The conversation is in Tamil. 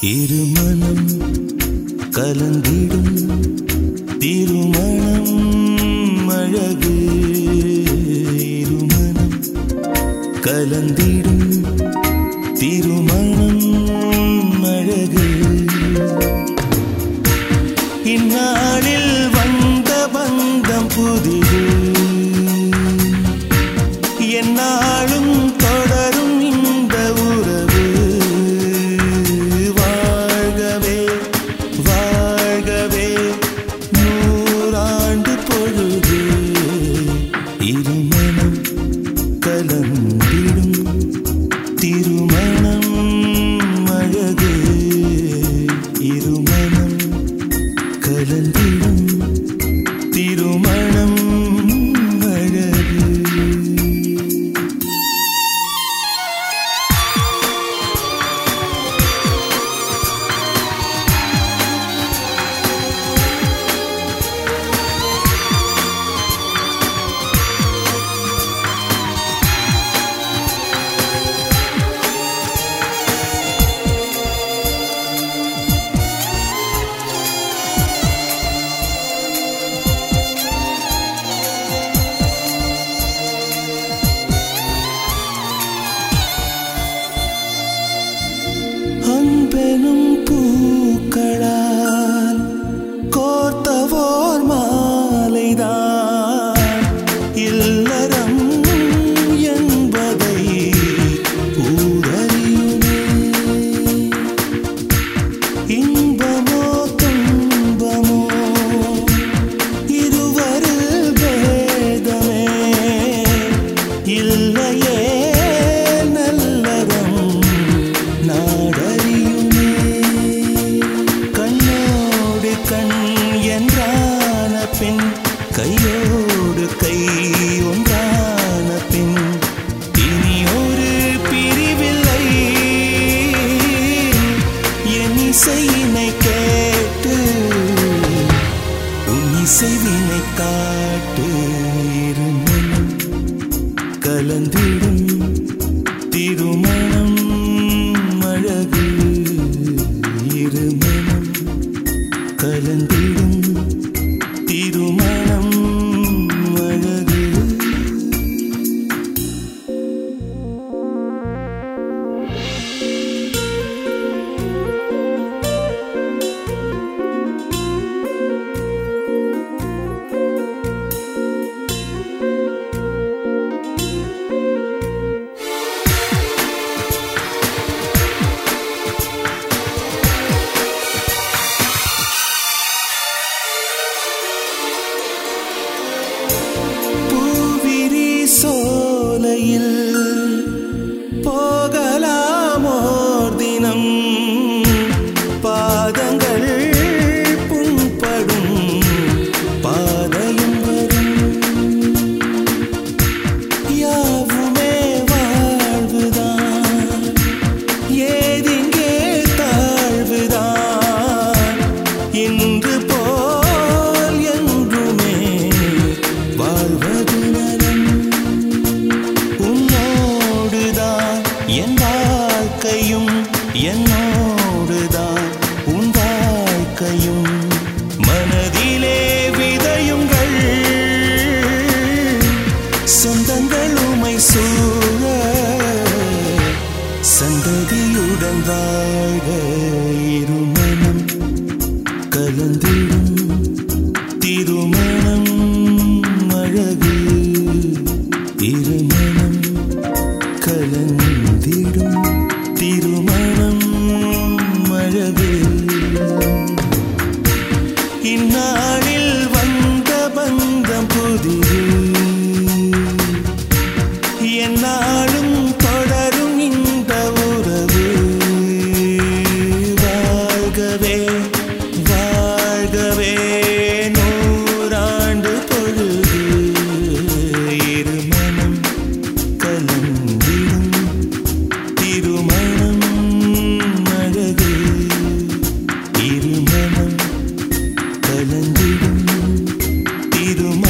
இருமனம் கலந்திடும் திருமணம் அழகு. இருமனம் கலந்திடும் திருமணம் அழகு. இந்நாளில் வந்த பந்தம் புதிது, எந்நாளும் தொடரும் இந்த உறவு. வாழ்கவே வாழ்கவே நூறாண்டு பொழுது. இருமனம் கலந்திடும் திருமணம் அழகு. இருமனம் கலந்திடும் திருமணம் அழகு. அன்பெனும் பூக்களால் கோர்த்தவோர் மாலைதான் இல்லறம் என்பதை ஊரறியுமே. இன்பமோ துன்பமோ இருவரில் பேதமே இல்லையே நல்லறம் நாடறியுமே. கண்ணோடு கண் என்றான பின் கையோடு கை ஒன்றான பின் இனி ஒரு பிரிவில்லை. என் இசையினை கேட்டு உன் இசைவினை காட்டு. இருமனம் கலந்திடும் திருமணம் அழகு. இருமனம் கலந்திடும் திருமணம் அழகு. சோலையில் போகலாமோர் தினம் பாதங்கள் புண்படும் பாதையும் வரும். யாவுமே வாழ்வுதான் ஏதிங்கே தாழ்வுதான். இன்று போல் என்றுமே வாழ்வது நலம். என் வாழ்க்கையும் என்னோடுதான் உன் வாழ்க்கையும். மனதிலே விதையுங்கள் சொந்தங்கள் உமை சூழ சந்ததியுடன் வாழ. இருமனம் கலந்திடும் திருமணம் அழகு. இருமனம் கலந்திடும் திருமணம் அழகு. இந்நாளில் வந்த பந்தம் புதிது, எந்நாளும் தொடரும் இந்த உறவு. வாழ்கவே வாழ்கவே நூறாண்டு பொழுது. இருமனம் கலந்திடும் திருமணம் அழகு. இருமனம் கலந்திடும் திருமணம்